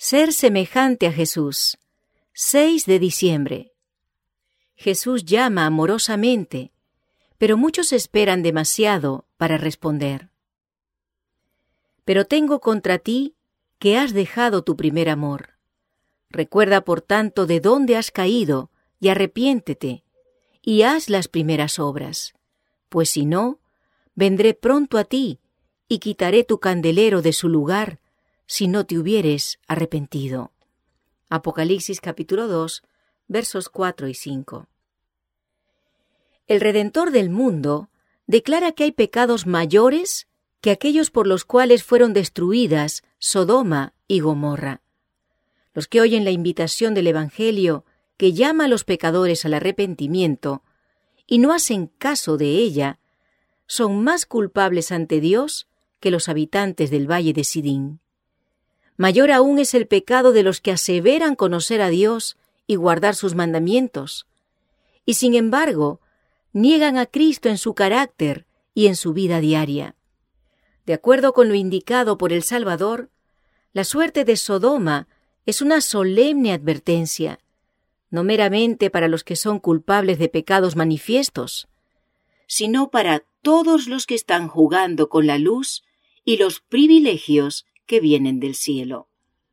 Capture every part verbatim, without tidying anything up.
Ser semejante a Jesús. seis de diciembre. Jesús llama amorosamente, pero muchos esperan demasiado para responder. Pero tengo contra ti que has dejado tu primer amor. Recuerda, por tanto, de dónde has caído y arrepiéntete, y haz las primeras obras. Pues si no, vendré pronto a ti y quitaré tu candelero de su lugar si no te hubieres arrepentido. Apocalipsis capítulo dos, versos cuatro y cinco. El Redentor del mundo declara que hay pecados mayores que aquellos por los cuales fueron destruidas Sodoma y Gomorra. Los que oyen la invitación del Evangelio que llama a los pecadores al arrepentimiento y no hacen caso de ella, son más culpables ante Dios que los habitantes del valle de Sidín. Mayor aún es el pecado de los que aseveran conocer a Dios y guardar sus mandamientos, y sin embargo niegan a Cristo en su carácter y en su vida diaria. De acuerdo con lo indicado por el Salvador, la suerte de Sodoma es una solemne advertencia, no meramente para los que son culpables de pecados manifiestos, sino para todos los que están jugando con la luz y los privilegios que vienen del cielo.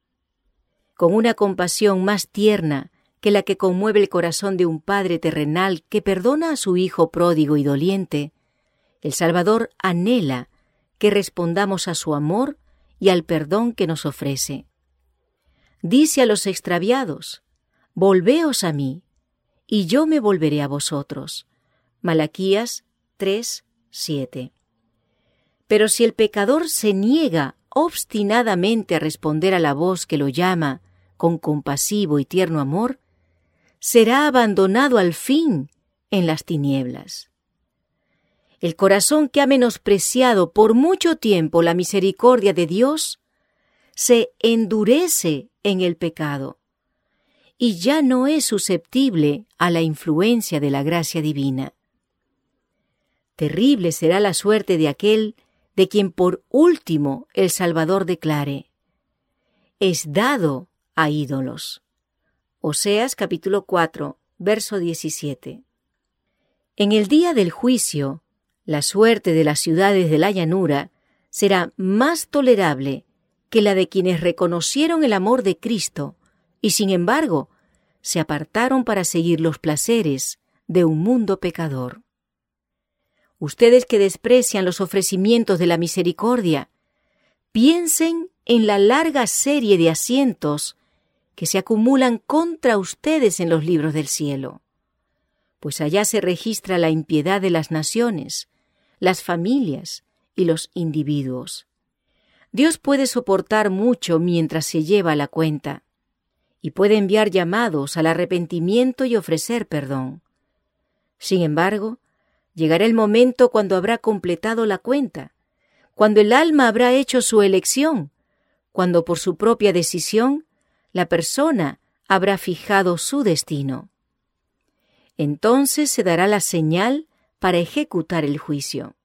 Con una compasión más tierna que la que conmueve el corazón de un padre terrenal que perdona a su hijo pródigo y doliente, el Salvador anhela que respondamos a su amor y al perdón que nos ofrece. Dice a los extraviados: «Volveos a mí, y yo me volveré a vosotros». Malaquías tres, siete. Pero si el pecador se niega obstinadamente a responder a la voz que lo llama con compasivo y tierno amor, será abandonado al fin en las tinieblas. El corazón que ha menospreciado por mucho tiempo la misericordia de Dios se endurece en el pecado y ya no es susceptible a la influencia de la gracia divina. Terrible será la suerte de aquel de quien por último el Salvador declare: «Es dado a ídolos». Oseas capítulo cuatro, verso diecisiete. En el día del juicio, la suerte de las ciudades de la llanura será más tolerable que la de quienes reconocieron el amor de Cristo y, sin embargo, se apartaron para seguir los placeres de un mundo pecador. Ustedes que desprecian los ofrecimientos de la misericordia, piensen en la larga serie de asientos que se acumulan contra ustedes en los libros del cielo, pues allá se registra la impiedad de las naciones, las familias y los individuos. Dios puede soportar mucho mientras se lleva la cuenta, y puede enviar llamados al arrepentimiento y ofrecer perdón. Sin embargo, llegará el momento cuando habrá completado la cuenta, cuando el alma habrá hecho su elección, cuando por su propia decisión la persona habrá fijado su destino. Entonces se dará la señal para ejecutar el juicio.